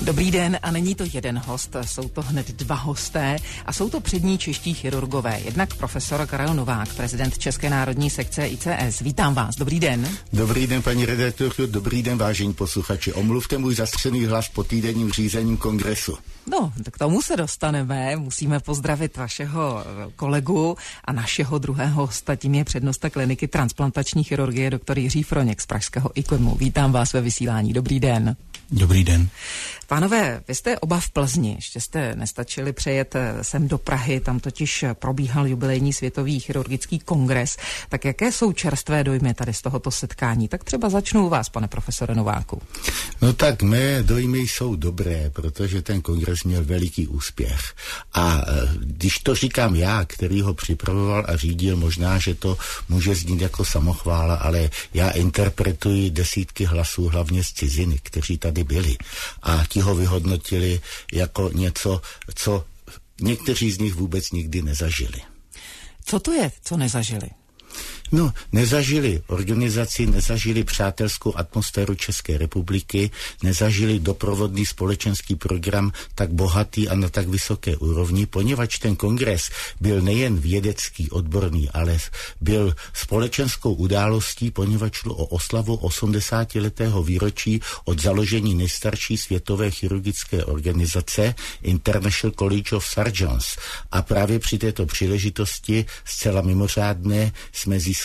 Dobrý den, a není to jeden host, jsou to hned dva hosté a jsou to přední čeští chirurgové. Jednak profesor Karel Novák, prezident České národní sekce ICS. Vítám vás, dobrý den. Dobrý den, paní redaktorko, dobrý den, vážení posluchači. Omluvte můj zastřený hlas po týdenním řízením kongresu. No, k tomu se dostaneme. Musíme pozdravit vašeho kolegu a našeho druhého hosta, tím je přednosta kliniky transplantační chirurgie doktor Jiří Froněk z pražského IKOMu. Vítám vás ve vysílání, dobrý den. Dobrý den. Pánové, vy jste oba v Plzni, ještě jste nestačili přejet sem do Prahy, tam totiž probíhal jubilejní světový chirurgický kongres. Tak jaké jsou čerstvé dojmy tady z tohoto setkání? Tak třeba začnu u vás, pane profesore Nováku. No tak mé dojmy jsou dobré, protože ten kongres měl veliký úspěch. A když to říkám já, který ho připravoval a řídil, možná, že to může znít jako samochvála, ale já interpretuji desítky hlasů, hlavně z ciziny, kteří tady byli. A ti ho vyhodnotili jako něco, co někteří z nich vůbec nikdy nezažili. Co to je, co nezažili? No, nezažili organizaci, nezažili přátelskou atmosféru České republiky, nezažili doprovodný společenský program tak bohatý a na tak vysoké úrovni, poněvadž ten kongres byl nejen vědecký, odborný, ale byl společenskou událostí, poněvadž šlo o oslavu 80letého výročí od založení nejstarší světové chirurgické organizace International College of Surgeons. A právě při této příležitosti zcela mimořádné jsme získali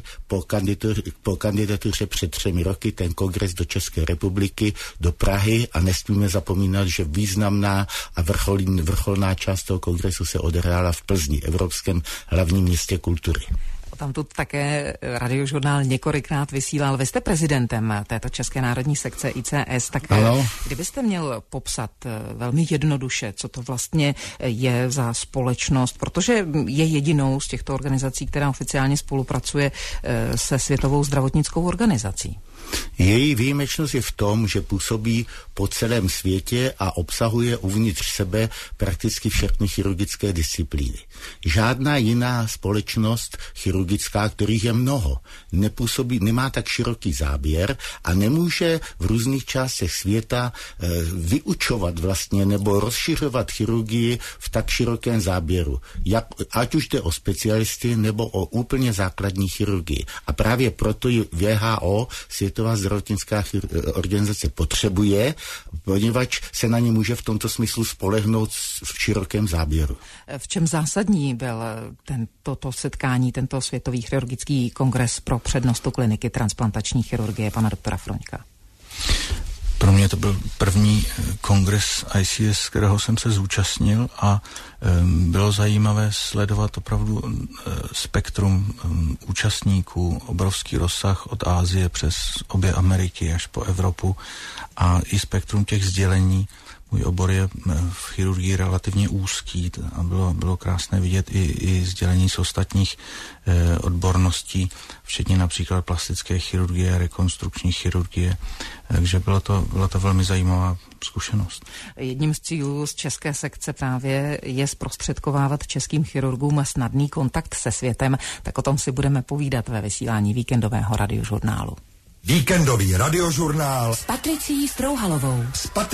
po kandidatuře před 3 roky ten kongres do České republiky, do Prahy, a nesmíme zapomínat, že významná a vrcholná část toho kongresu se odehrála v Plzni, evropském hlavním městě kultury. Tam tu také Radiožurnál několikrát vysílal. Vy jste prezidentem této České národní sekce ICS, tak ano. Kdybyste měl popsat velmi jednoduše, co to vlastně je za společnost, protože je jedinou z těchto organizací, která oficiálně spolupracuje se Světovou zdravotnickou organizací. Její výjimečnost je v tom, že působí po celém světě a obsahuje uvnitř sebe prakticky všechny chirurgické disciplíny. Žádná jiná společnost chirurgická, kterých je mnoho, nemá tak široký záběr a nemůže v různých částech světa vyučovat vlastně nebo rozšiřovat chirurgii v tak širokém záběru. Ať už jde o specialisty nebo o úplně základní chirurgii. A právě proto ji WHO, Světová zdravotnická organizace, potřebuje, poněvadž se na ně může v tomto smyslu spolehnout v širokém záběru. V čem zásadní byl toto setkání, tento světový chirurgický kongres pro přednostu kliniky transplantační chirurgie pana doktora Froňka? Pro mě to byl první kongres ICS, kterého jsem se zúčastnil, a bylo zajímavé sledovat opravdu spektrum účastníků, obrovský rozsah od Asie přes obě Ameriky až po Evropu a i spektrum těch sdělení. Můj obor je v chirurgii relativně úzký a bylo krásné vidět i sdělení z ostatních odborností, včetně například plastické chirurgie, rekonstrukční chirurgie, takže byla to velmi zajímavá zkušenost. Jedním z cílů z české sekce právě je zprostředkovávat českým chirurgům snadný kontakt se světem, tak o tom si budeme povídat ve vysílání víkendového radiožurnálu. Víkendový radiožurnál s Patricií Strouhalovou.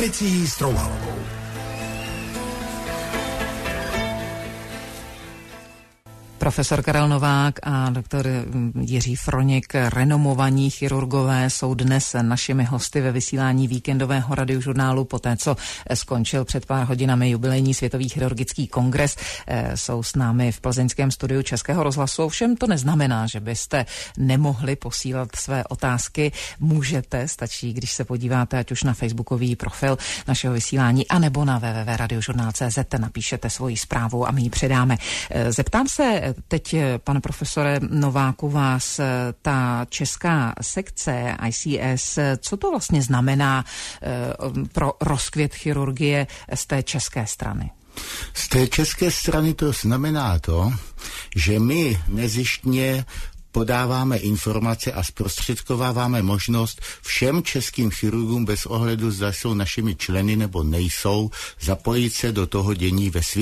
Profesor Karel Novák a doktor Jiří Froněk, renomovaní chirurgové, jsou dnes našimi hosty ve vysílání víkendového radiožurnálu. Poté, co skončil před pár hodinami jubilejní světový chirurgický kongres, jsou s námi v plzeňském studiu Českého rozhlasu. Ovšem to neznamená, že byste nemohli posílat své otázky. Můžete, stačí, když se podíváte ať už na facebookový profil našeho vysílání, anebo na www.radiožurnal.cz, napíšete svoji zprávu a my ji předáme. Zeptám se teď, pane profesore Nováku, vás, ta česká sekce ICS, co to vlastně znamená pro rozkvět chirurgie z té české strany? Z té české strany to znamená to, že my nezištně podáváme informace a zprostředkováváme možnost všem českým chirurgům bez ohledu, zda jsou našimi členy nebo nejsou, zapojit se do toho dění ve světě.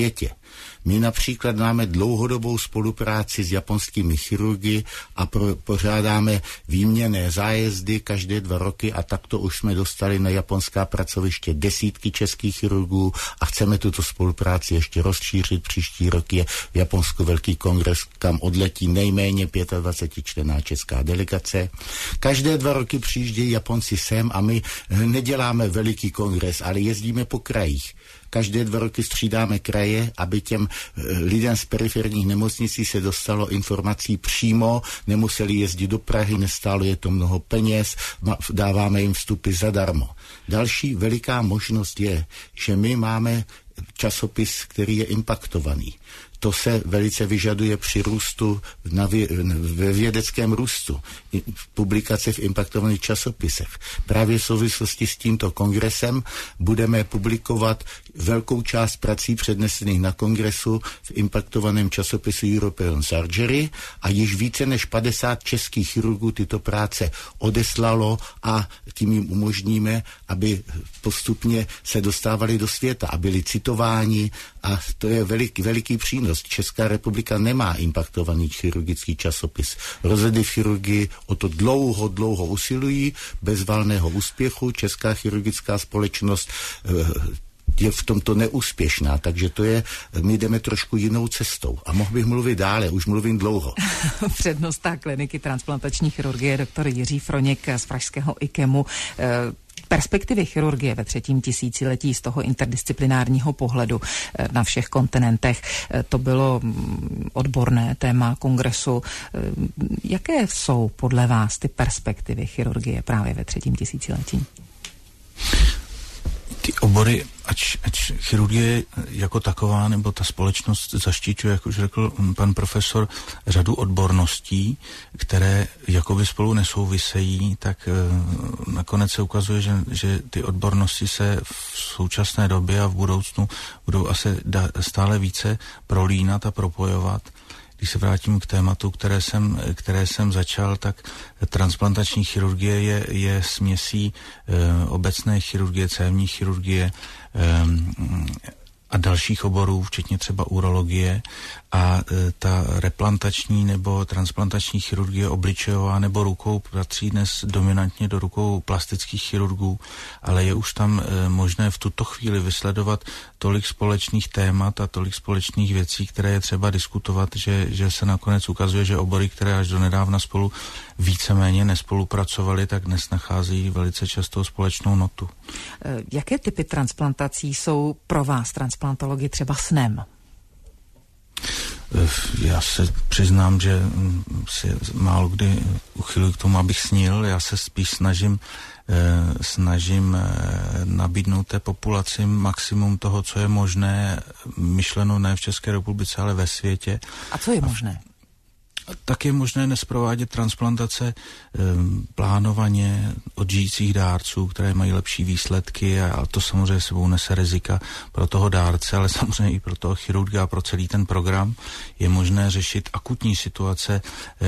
My například máme dlouhodobou spolupráci s japonskými chirurgy a pořádáme výměnné zájezdy každé 2 roky a takto už jsme dostali na japonská pracoviště desítky českých chirurgů a chceme tuto spolupráci ještě rozšířit. Příští rok je v Japonsku velký kongres, kam odletí nejméně 25členná česká delegace. Každé 2 roky přijíždějí Japonci sem a my neděláme veliký kongres, ale jezdíme po krajích. Každé 2 roky střídáme kraje, aby těm lidem z periferních nemocnicí se dostalo informací přímo, nemuseli jezdit do Prahy, nestálo je to mnoho peněz, dáváme jim vstupy zadarmo. Další veliká možnost je, že my máme časopis, který je impaktovaný. To se velice vyžaduje při růstu, ve vědeckém růstu, publikace v impaktovaných časopisech. Právě v souvislosti s tímto kongresem budeme publikovat velkou část prací přednesených na kongresu v impaktovaném časopisu European Surgery a již více než 50 českých chirurgů tyto práce odeslalo a tím jim umožníme, aby postupně se dostávali do světa a byli citováni a to je veliký přínos. Česká republika nemá impaktovaný chirurgický časopis. Rozhledy v chirurgii o to dlouho usilují, bez valného úspěchu. Česká chirurgická společnost je v tomto neúspěšná, takže to je, my jdeme trošku jinou cestou. A mohl bych mluvit dále, už mluvím dlouho. Přednosta kliniky transplantační chirurgie doktor Jiří Froněk z pražského IKEMu. Perspektivy chirurgie ve 3. tisíciletí z toho interdisciplinárního pohledu na všech kontinentech. To bylo odborné téma kongresu. Jaké jsou podle vás ty perspektivy chirurgie právě ve 3. tisíciletí? Ty obory, ať chirurgie jako taková, nebo ta společnost zaštiťuje, jak už řekl pan profesor, řadu odborností, které jakoby spolu nesouvisejí, tak nakonec se ukazuje, že ty odbornosti se v současné době a v budoucnu budou asi stále více prolínat a propojovat. Když se vrátím k tématu, které jsem začal, tak transplantační chirurgie je směsí obecné chirurgie, cévní chirurgie a dalších oborů, včetně třeba urologie, a ta replantační nebo transplantační chirurgie obličejová nebo rukou patří dnes dominantně do rukou plastických chirurgů, ale je už tam možné v tuto chvíli vysledovat tolik společných témat a tolik společných věcí, které je třeba diskutovat, že se nakonec ukazuje, že obory, které až do nedávna spolu víceméně nespolupracovali, tak dnes nacházejí velice často společnou notu. Jaké typy transplantací jsou pro vás transplantologi třeba snem? Já se přiznám, že si málo kdy uchyluji k tomu, abych snil. Já se spíš snažím nabídnout té populaci maximum toho, co je možné, myšleno ne v České republice, ale ve světě. A co je možné? Tak je možné dnes provádět transplantace plánovaně od žijících dárců, které mají lepší výsledky a to samozřejmě sebou nese rizika pro toho dárce, ale samozřejmě i pro toho chirurga a pro celý ten program. Je možné řešit akutní situace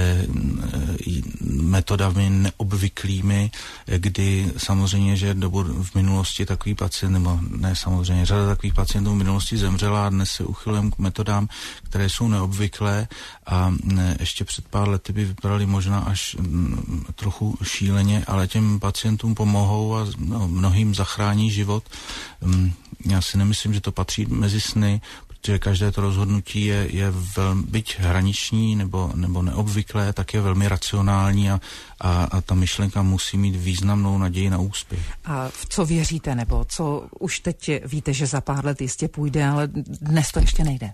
metodami neobvyklými, kdy samozřejmě, že v minulosti takový pacient, nebo ne samozřejmě, řada takových pacientů v minulosti zemřela a dnes se uchylujeme k metodám, které jsou neobvyklé a ještě před pár lety by vypadaly možná až trochu šíleně, ale těm pacientům pomohou a mnohým zachrání život. Já si nemyslím, že to patří mezi sny, protože každé to rozhodnutí je byť hraniční nebo neobvyklé, tak je velmi racionální a ta myšlenka musí mít významnou naději na úspěch. A v co věříte, nebo co už teď víte, že za pár let jistě půjde, ale dnes to ještě nejde?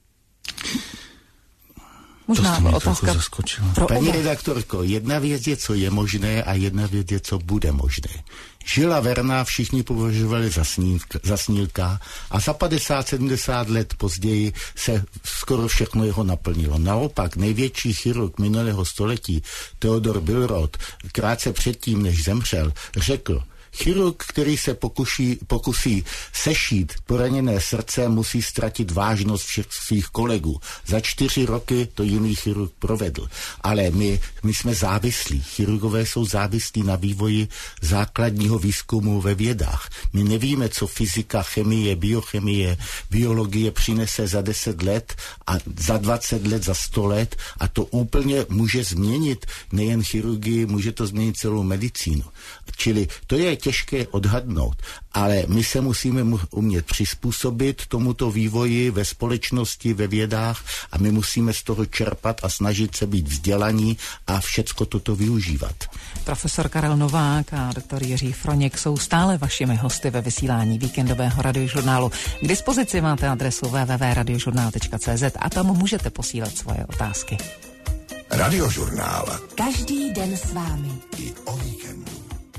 Možná otázka pro Paní redaktorko, jedna věc je, co je možné a jedna věc je, co bude možné. Žila Verna všichni považovali za snílka a za 50-70 let později se skoro všechno jeho naplnilo. Naopak největší chirurg minulého století, Theodor Billroth, krátce předtím, než zemřel, řekl, Chirurg, který se pokusí sešít poraněné srdce, musí ztratit vážnost všech svých kolegů. Za 4 roky to jiný chirurg provedl. Ale my jsme závislí. Chirurgové jsou závislí na vývoji základního výzkumu ve vědách. My nevíme, co fyzika, chemie, biochemie, biologie přinese za 10 let a za 20 let, za 100 let a to úplně může změnit nejen chirurgii, může to změnit celou medicínu. Čili to je těžké odhadnout, ale my se musíme umět přizpůsobit tomuto vývoji ve společnosti, ve vědách a my musíme z toho čerpat a snažit se být vzdělaní a všecko toto využívat. Profesor Karel Novák a doktor Jiří Froněk jsou stále vašimi hosty ve vysílání víkendového radiožurnálu. K dispozici máte adresu www.radiožurnál.cz a tam můžete posílat svoje otázky. Radiožurnál. Každý den s vámi. I o víkendu.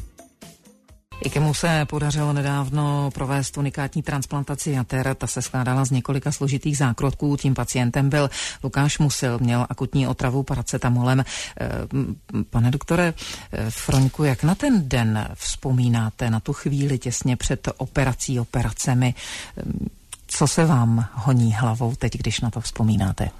Ikemu se podařilo nedávno provést unikátní transplantaci jater. Ta se skládala z několika složitých zákrotků. Tím pacientem byl Lukáš Musil, měl akutní otravu paracetamolem. Pane doktore Froňku, jak na ten den vzpomínáte, na tu chvíli těsně před operacemi? Co se vám honí hlavou teď, když na to vzpomínáte?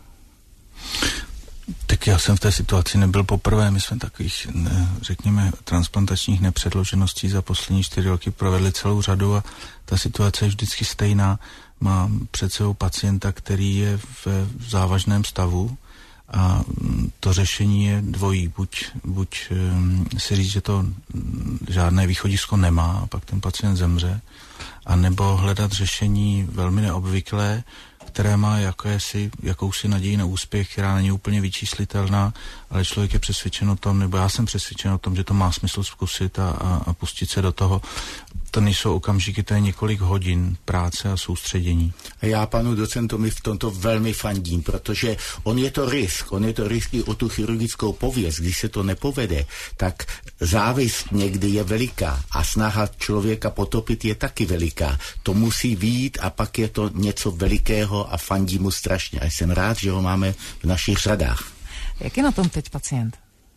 Tak já jsem v té situaci nebyl poprvé. My jsme takových, řekněme, transplantačních nepředložeností za poslední 4 roky provedli celou řadu a ta situace je vždycky stejná. Mám před sebou pacienta, který je v závažném stavu a to řešení je dvojí. Buď si říct, že to žádné východisko nemá a pak ten pacient zemře, anebo hledat řešení velmi neobvyklé, které má jakousi naději na úspěch, která není úplně vyčíslitelná, ale člověk je přesvědčen o tom, nebo já jsem přesvědčen o tom, že to má smysl zkusit a pustit se do toho. To nejsou okamžiky, to je několik hodin práce a soustředění. A já panu docentovi v tomto velmi fandím, protože on je to risk i o tu chirurgickou pověst. Když se to nepovede, tak závist někdy je veliká a snaha člověka potopit je taky veliká. To musí vyjít a pak je to něco velikého a fandím mu strašně. A jsem rád, že ho máme v našich řadách. Jak je na tom teď pacient?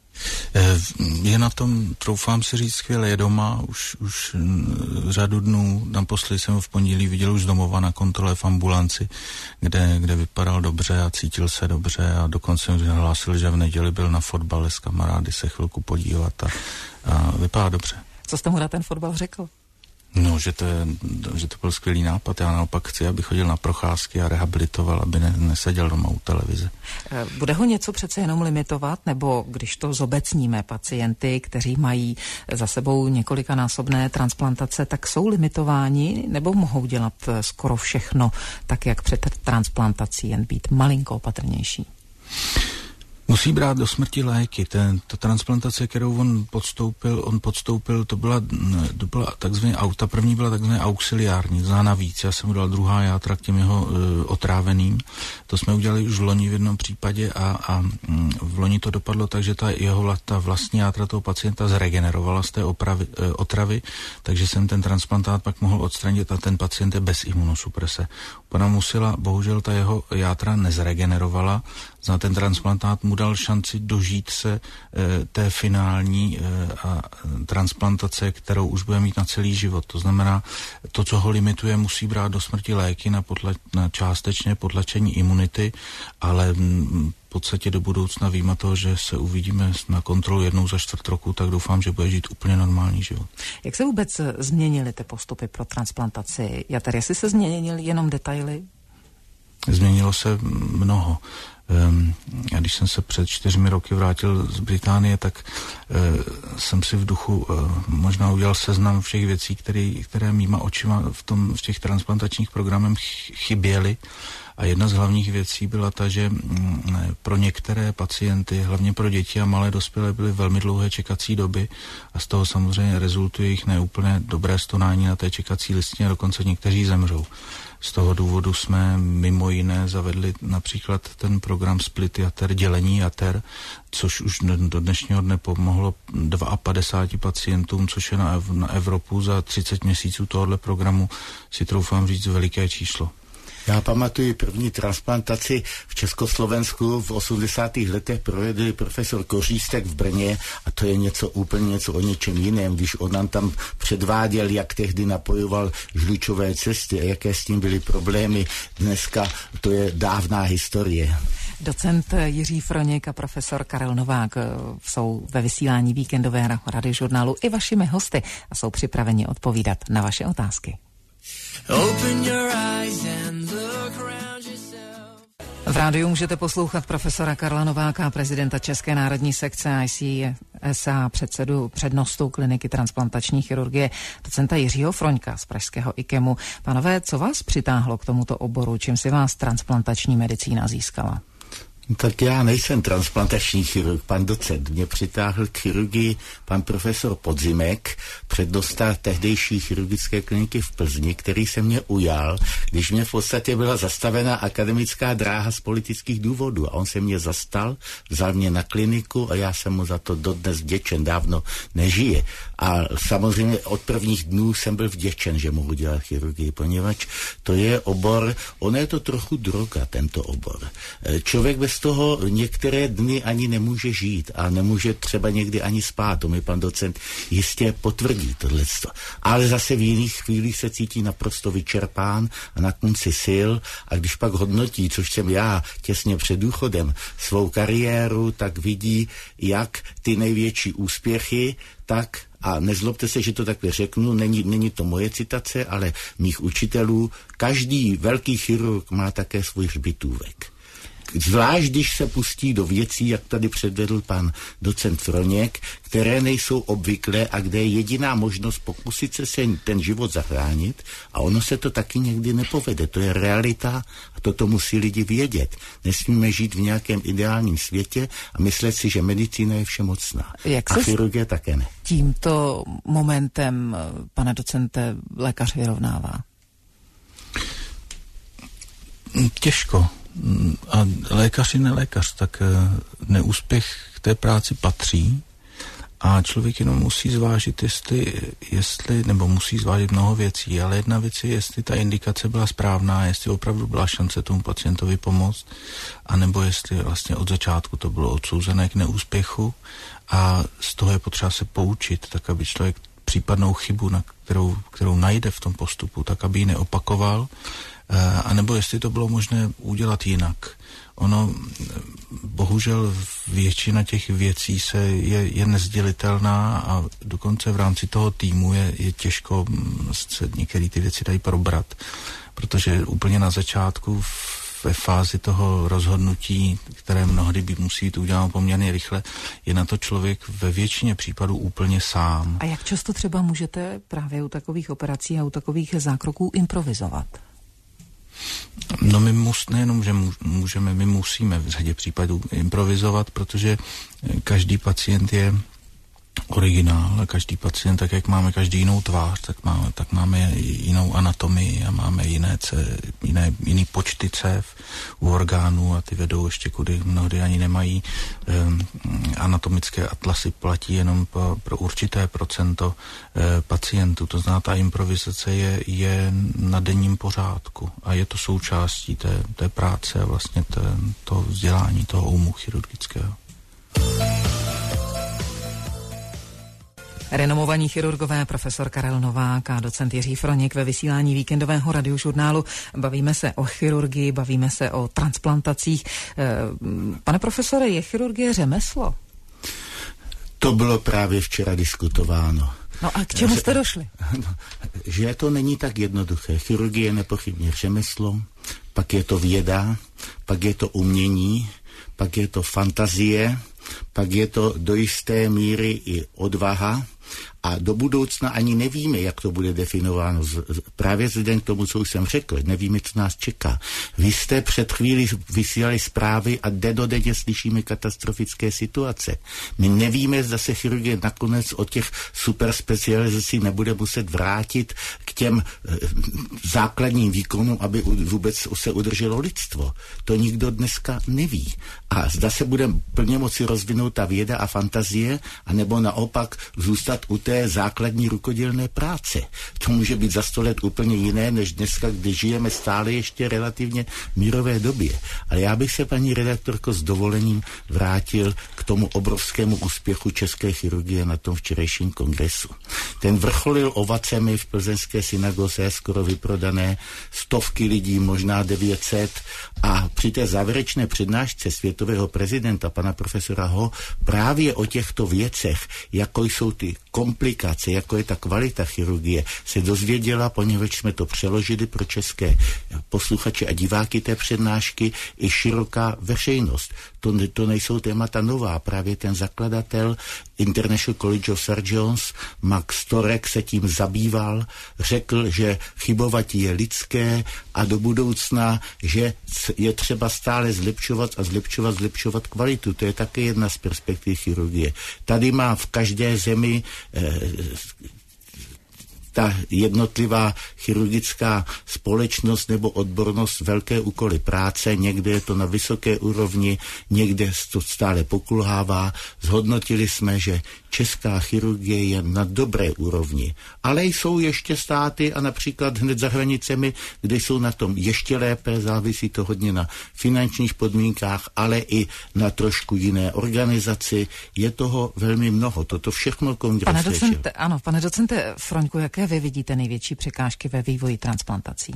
Je na tom, troufám si říct, skvěle, je doma, už řadu dnů, naposledy jsem ho v pondělí viděl už z domova na kontrole v ambulanci, kde vypadal dobře a cítil se dobře a dokonce mi hlásil, že v neděli byl na fotbale s kamarády se chvilku podívat a vypadá dobře. Co jste mu na ten fotbal řekl? No, že to byl skvělý nápad. Já naopak chci, aby chodil na procházky a rehabilitoval, aby neseděl doma u televize. Bude ho něco přece jenom limitovat, nebo když to zobecníme, pacienty, kteří mají za sebou několikanásobné transplantace, tak jsou limitováni, nebo mohou dělat skoro všechno, tak jak před transplantací, jen být malinko opatrnější? Musí brát do smrti léky. Ta transplantace, kterou on podstoupil, to byla takzvaně první byla takzvaně auxiliární, zná navíc. Já jsem mu dal druhá játra k těm jeho otráveným. To jsme udělali už v loni v jednom případě a v loni to dopadlo tak, že ta vlastní játra toho pacienta zregenerovala z té otravy, takže jsem ten transplantát pak mohl odstranit a ten pacient je bez imunosuprese. U pana Musila bohužel ta jeho játra nezregenerovala, za ten transplantát mu dal šanci dožít se té finální transplantace, kterou už bude mít na celý život. To znamená, to, co ho limituje, musí brát do smrti léky na částečné potlačení imunity, ale v podstatě do budoucna výjima toho, že se uvidíme na kontrolu 1 za 4 roku, tak doufám, že bude žít úplně normální život. Jak se vůbec změnily ty postupy pro transplantaci jater? Jestli se změnily jenom detaily? Změnilo se mnoho. Já když jsem se před 4 roky vrátil z Británie, tak jsem si v duchu možná udělal seznam všech věcí, které mýma očima v těch transplantačních programech chyběly. A jedna z hlavních věcí byla ta, že pro některé pacienty, hlavně pro děti a malé dospělé, byly velmi dlouhé čekací doby a z toho samozřejmě rezultuje jich neúplně dobré stonání na té čekací listině a dokonce někteří zemřou. Z toho důvodu jsme mimo jiné zavedli například ten program split jater, dělení jater, což už do dnešního dne pomohlo 52 pacientům, což je na Evropu za 30 měsíců tohoto programu, si troufám říct, veliké číslo. Já pamatuji první transplantaci v Československu v 80. letech provedl profesor Kořístek v Brně a to je něco o něčem jiném, když on nám tam předváděl, jak tehdy napojoval žlučové cesty a jaké s tím byly problémy. Dneska to je dávná historie. Docent Jiří Froněk a profesor Karel Novák jsou ve vysílání víkendového radiožurnálu i vašimi hosty a jsou připraveni odpovídat na vaše otázky. V rádiu můžete poslouchat profesora Karla Nováka, prezidenta České národní sekce ICS a přednostu kliniky transplantační chirurgie, docenta Jiřího Froňka z pražského IKEMu. Pánové, co vás přitáhlo k tomuto oboru? Čím si vás transplantační medicína získala? Tak já nejsem transplantační chirurg, pan docent. Mě přitáhl k chirurgii pan profesor Podzimek, přednosta tehdejší chirurgické kliniky v Plzni, který se mě ujal, když mě v podstatě byla zastavena akademická dráha z politických důvodů. A on se mě zastal, vzal mě na kliniku a já jsem mu za to dodnes vděčen, dávno nežije. A samozřejmě od prvních dnů jsem byl vděčen, že mohu dělat chirurgii, poněvadž to je obor, ono je to trochu droga, tento obor. Člověk bez toho některé dny ani nemůže žít a nemůže třeba někdy ani spát. To mi pan docent jistě potvrdí tohleto. Ale zase v jiných chvílích se cítí naprosto vyčerpán a na konci sil a když pak hodnotí, což jsem já těsně před důchodem, svou kariéru, tak vidí, jak ty největší úspěchy, tak a nezlobte se, že to takhle řeknu, není to moje citace, ale mých učitelů, každý velký chirurg má také svůj hřbitůvek. Zvlášť, když se pustí do věcí, jak tady předvedl pan docent Froněk, které nejsou obvyklé a kde je jediná možnost pokusit se ten život zachránit a ono se to taky někdy nepovede. To je realita a toto musí lidi vědět. Nesmíme žít v nějakém ideálním světě a myslet si, že medicína je všemocná. A chirurgie také ne. Tímto momentem, pane docente, lékař vyrovnává? Těžko. A lékař je nelékař, tak neúspěch k té práci patří a člověk jenom musí zvážit, jestli nebo musí zvážit mnoho věcí, ale jedna věc je, jestli ta indikace byla správná, jestli opravdu byla šance tomu pacientovi pomoct, anebo jestli vlastně od začátku to bylo odsouzené k neúspěchu a z toho je potřeba se poučit, tak aby člověk případnou chybu, kterou najde v tom postupu, tak aby ji neopakoval, a nebo jestli to bylo možné udělat jinak. Ono, bohužel většina těch věcí je nezdělitelná a dokonce v rámci toho týmu je těžko se některé ty věci dají probrat, protože úplně na začátku ve fázi toho rozhodnutí, které mnohdy musí být uděláno poměrně rychle, je na to člověk ve většině případů úplně sám. A jak často třeba můžete právě u takových operací a u takových zákroků improvizovat? No my nejenom, že můžeme, my musíme v řadě případů improvizovat, protože každý pacient je originál a každý pacient, tak jak máme každý jinou tvář, tak máme jinou anatomii a máme jiný počty cév u orgánů a ty vedou ještě kudy mnohdy ani nemají. Anatomické atlasy platí jenom pro určité procento pacientů. To znamená, ta improvizace je na denním pořádku a je to součástí té práce a vlastně toho vzdělání, toho umu chirurgického. Renomovaní chirurgové profesor Karel Novák a docent Jiří Froněk ve vysílání víkendového radiožurnálu. Bavíme se o chirurgii, bavíme se o transplantacích. Pane profesore, je chirurgie řemeslo? To bylo právě včera diskutováno. No a k čemu jste došli? Že to není tak jednoduché. Chirurgie je nepochybně řemeslo, pak je to věda, pak je to umění, pak je to fantazie, pak je to do jisté míry i odvaha a do budoucna ani nevíme, jak to bude definováno. Právě vzhledem k tomu, co už jsem řekl, nevíme, co nás čeká. Vy jste před chvílí vysílali zprávy a dennodenně slyšíme katastrofické situace. My nevíme, zda se chirurgie nakonec od těch superspecializací nebude muset vrátit k těm základním výkonům, aby vůbec se udrželo lidstvo. To nikdo dneska neví. A zda se bude plně moci rozvinout ta věda a fantazie, anebo naopak zůstat u té té základní rukodělné práce. To může být za 100 let úplně jiné, než dneska, kdy žijeme stále ještě relativně mírové době. Ale já bych se, paní redaktorko, s dovolením vrátil k tomu obrovskému úspěchu české chirurgie na tom včerejším kongresu. Ten vrcholil ovacemi v plzeňské synagoze, skoro vyprodané, stovky lidí, možná 900, a při té závěrečné přednášce světového prezidenta, pana profesora Ho, právě o těchto věcech, jako jsou ty komplikace, jako je ta kvalita chirurgie, se dozvěděla, poněvadž jsme to přeložili pro české posluchače a diváky té přednášky, i široká veřejnost. To nejsou témata nová. Právě ten zakladatel International College of Surgeons, Max Torek, se tím zabýval, řekl, že chybovat je lidské a do budoucna, že je třeba stále zlepšovat kvalitu. To je také jedna z perspektiv chirurgie. Tady má v každé zemi ta jednotlivá chirurgická společnost nebo odbornost velké úkoly práce, někde je to na vysoké úrovni, někde to stále pokulhává. Zhodnotili jsme, že česká chirurgie je na dobré úrovni, ale jsou ještě státy a například hned za hranicemi, kde jsou na tom ještě lépe, závisí to hodně na finančních podmínkách, ale i na trošku jiné organizaci. Je toho velmi mnoho. Toto všechno kongres řešil. Pane docente Froňku, jaké vy vidíte největší překážky ve vývoji transplantací?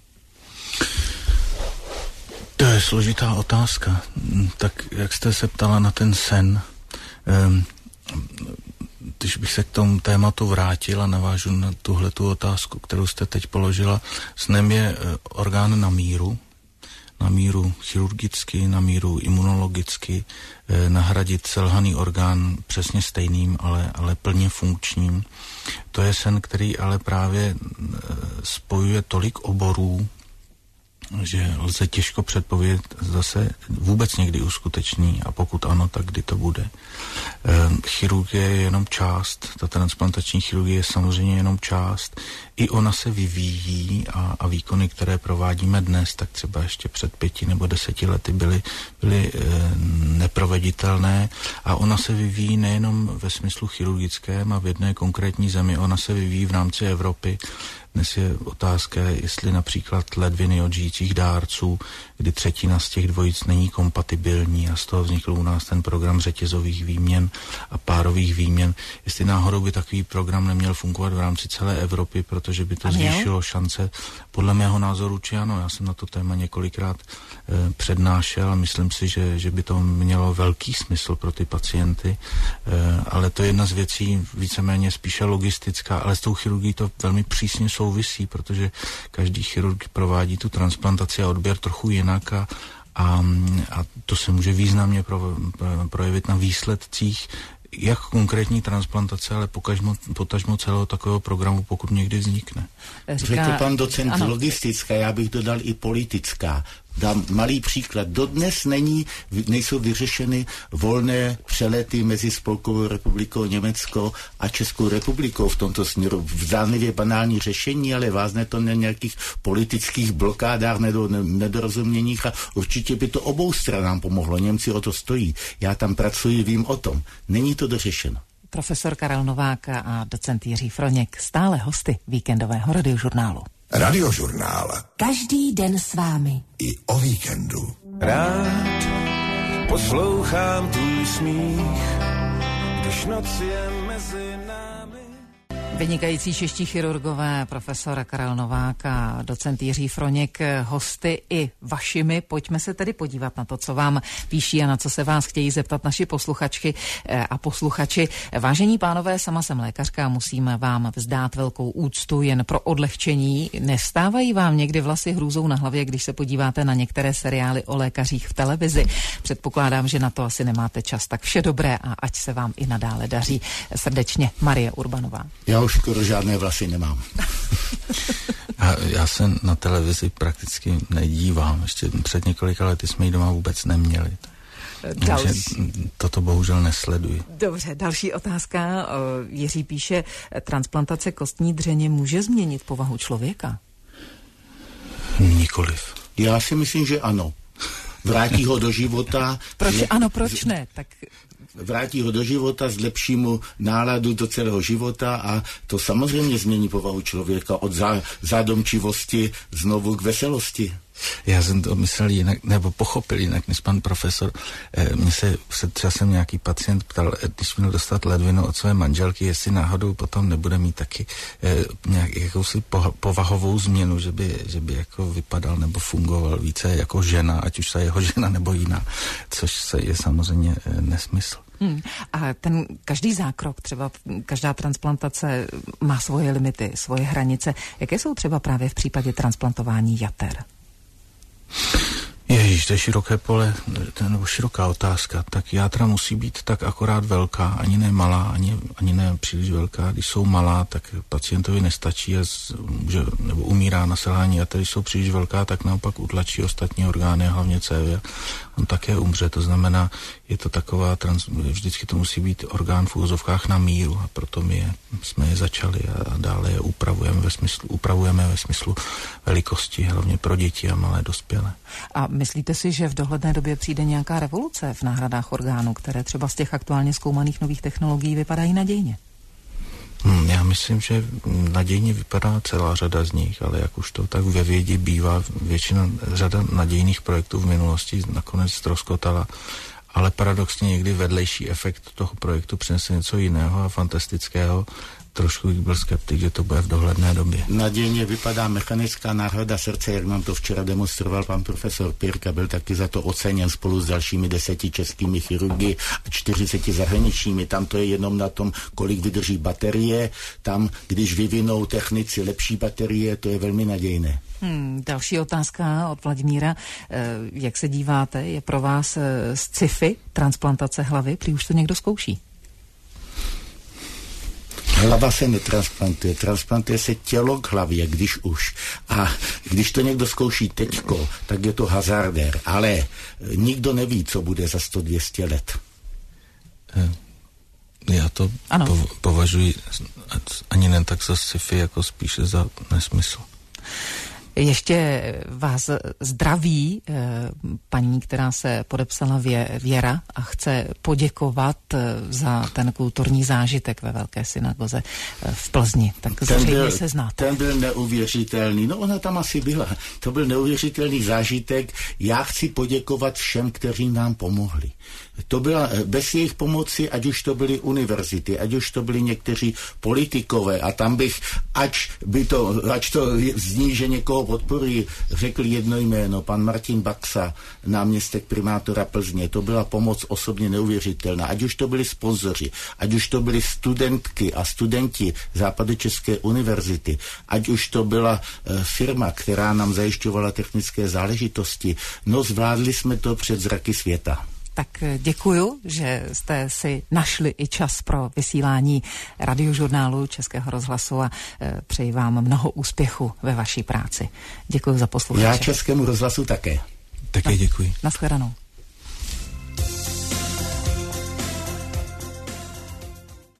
To je složitá otázka. Tak jak jste se ptala na ten sen, když bych se k tomu tématu vrátil a navážu na tuhletu otázku, kterou jste teď položila, snem je orgán na míru chirurgicky, na míru imunologicky, nahradit selhaný orgán přesně stejným, ale plně funkčním. To je sen, který ale právě spojuje tolik oborů, že lze těžko předpovědět, zase vůbec někdy uskuteční, a pokud ano, tak kdy to bude. Chirurgie je jenom část, ta transplantační chirurgie je samozřejmě jenom část. I ona se vyvíjí a výkony, které provádíme dnes, tak třeba ještě před 5 nebo 10 lety byly neproveditelné, a ona se vyvíjí nejenom ve smyslu chirurgickém a v jedné konkrétní zemi, ona se vyvíjí v rámci Evropy. Dnes je otázka, jestli například ledviny od žijících dárců, kdy 1/3 z těch dvojic není kompatibilní, a z toho vznikl u nás ten program řetězových výměn a párových výměn. Jestli náhodou by takový program neměl fungovat v rámci celé Evropy, protože by to zvýšilo šance. Podle mého názoru, či ano, já jsem na to téma několikrát přednášel a myslím si, že by to mělo velký smysl pro ty pacienty, ale to je jedna z věcí víceméně spíše logistická, ale s tou chirurgií to velmi přísně souvisí, protože každý chirurg provádí tu transplantaci a odběr trochu jinak a to se může významně projevit na výsledcích jak konkrétní transplantace, ale potažmo celého takového programu, pokud někdy vznikne. Řekl pan docent logistická, já bych dodal i politická. Dám malý příklad. Dodnes nejsou vyřešeny volné přelety mezi Spolkovou republikou Německo a Českou republikou v tomto směru. Zdánlivě banální řešení, ale vázne to na nějakých politických blokádách nebo nedorozuměních, a určitě by to obou stranám pomohlo. Němci o to stojí. Já tam pracuji, vím o tom. Není to dořešeno. Profesor Karel Novák a docent Jiří Froněk, stále hosty víkendového radiožurnálu. Radiožurnál. Každý den s vámi. I o víkendu. Rád poslouchám tvůj smích, když noc je mezi námi. Vynikající čeští chirurgové, profesor Karel Novák a docent Jiří Froněk, hosty i vašimi. Pojďme se tedy podívat na to, co vám píší a na co se vás chtějí zeptat naši posluchačky a posluchači. Vážení pánové, sama jsem lékařka a musím vám vzdát velkou úctu jen pro odlehčení. Nestávají vám někdy vlasy hrůzou na hlavě, když se podíváte na některé seriály o lékařích v televizi? Předpokládám, že na to asi nemáte čas. Tak vše dobré a ať se vám i nadále daří. Srdečně Marie Urbanová. Já už skoro žádné vlasy nemám. A já se na televizi prakticky nedívám. Ještě před několika lety jsme ji doma vůbec neměli. Takže toto bohužel nesleduji. Dobře, další otázka. Jiří píše, transplantace kostní dřeně může změnit povahu člověka? Nikoliv. Já si myslím, že ano. vrátí ho do života. Proč ne? Tak vrátí ho do života, zlepší mu náladu do celého života a to samozřejmě změní povahu člověka od zádomčivosti znovu k veselosti. Já jsem to myslel jinak, nebo pochopil jinak, než pan profesor. Mně se před časem nějaký pacient ptal, když měl dostat ledvinu od své manželky, jestli náhodou potom nebude mít taky jakousi povahovou změnu, že by jako vypadal nebo fungoval více jako žena, ať už se jeho žena nebo jiná, což je samozřejmě nesmysl. A ten každý zákrok, třeba každá transplantace má svoje limity, svoje hranice. Jaké jsou třeba právě v případě transplantování jater? Ježíš, to je široké pole, nebo široká otázka. Tak játra musí být tak akorát velká, ani ne malá, ani ne příliš velká. Když jsou malá, tak pacientovi nestačí nebo umírá na selhání jater. Když jsou příliš velká, tak naopak utlačí ostatní orgány, hlavně cévy. On také umře, to znamená, je to taková, vždycky to musí být orgán v úvozovkách na míru a proto jsme je začali a dále je upravujeme ve smyslu velikosti, hlavně pro děti a malé dospělé. A myslíte si, že v dohledné době přijde nějaká revoluce v náhradách orgánů, které třeba z těch aktuálně zkoumaných nových technologií vypadají nadějně? Já myslím, že nadějně vypadá celá řada z nich, ale jak už to tak ve vědě bývá, řada nadějných projektů v minulosti nakonec ztroskotala, ale paradoxně někdy vedlejší efekt toho projektu přinese něco jiného a fantastického. Trošku bych byl skeptik, že to bude v dohledné době. Nadějně vypadá mechanická náhrada srdce, jak nám to včera demonstroval pan profesor Pirka, byl taky za to oceněn spolu s dalšími 10 českými chirurgy a 40 zahraničními. Tam to je jenom na tom, kolik vydrží baterie. Tam, když vyvinou technici lepší baterie, to je velmi nadějné. Další otázka od Vladimíra. Jak se díváte, je pro vás sci-fi transplantace hlavy? Prý už to někdo zkouší? Hlava se netransplantuje, transplantuje se tělo k hlavě, když už. A když to někdo zkouší teďko, tak je to hazardér, ale nikdo neví, co bude za 100-200 let. Já to považuji ani ne tak za sci-fi, jako spíše za nesmysl. Ještě vás zdraví paní, která se podepsala Věra a chce poděkovat za ten kulturní zážitek ve Velké synagoze v Plzni. Tak zřejmě se znáte. Ten byl neuvěřitelný. No ona tam asi byla. To byl neuvěřitelný zážitek. Já chci poděkovat všem, kteří nám pomohli. To byla bez jejich pomoci, ať už to byly univerzity, ať už to byli někteří politikové a tam bych, ač to zní, že někoho podporují, řekl jedno jméno, pan Martin Baxa, náměstek primátora Plzně. To byla pomoc osobně neuvěřitelná. Ať už to byli sponzoři, ať už to byli studentky a studenti Západočeské univerzity, ať už to byla firma, která nám zajišťovala technické záležitosti. No zvládli jsme to před zraky světa. Tak děkuju, že jste si našli i čas pro vysílání radiožurnálu Českého rozhlasu a přeji vám mnoho úspěchu ve vaší práci. Děkuju za posluchače. Já Českému rozhlasu také. Také děkuji. Nashledanou.